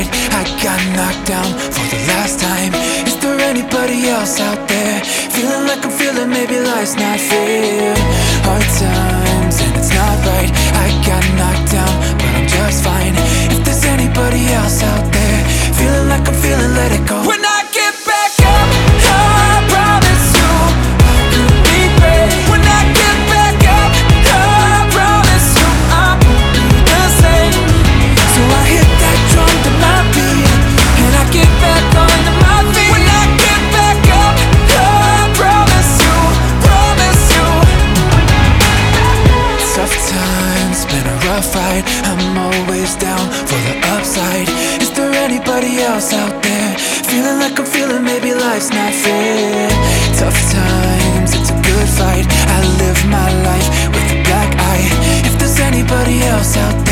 fight, I got knocked down for the last time. Is there anybody else out there feeling like I'm feeling? Maybe life's not fair. Hard times and it's not right. I got knocked down, but I'm just fine. If there's anybody else out there feeling like I'm feeling, let it go. When I get back up, I promise you I could be great. When I get back up, I promise you I won't be the same. So I hit that drum to my beat, and I get back onto my feet. When I get back up, I promise you, promise you. Tough times, been a rough ride. I'm always down for the upside. Is there anybody else out there feeling like I'm feeling? Maybe life's not fair. Tough times, it's a good fight. I live my life with a black eye. If there's anybody else out there